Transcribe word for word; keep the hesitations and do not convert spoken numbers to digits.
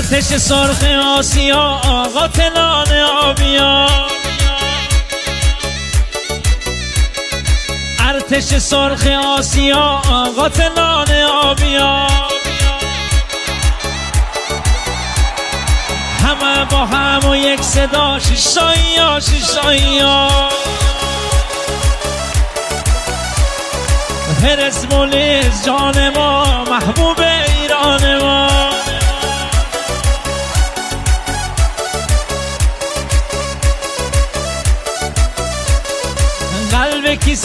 ارتش سرخ آسیا آقا تلان آبیا، ارتش سرخ آسیا آقا تلان آبیا، همه با هم و یک صدا شیشایی ها شیشایی ها، هرس مولیز جان ما محبوب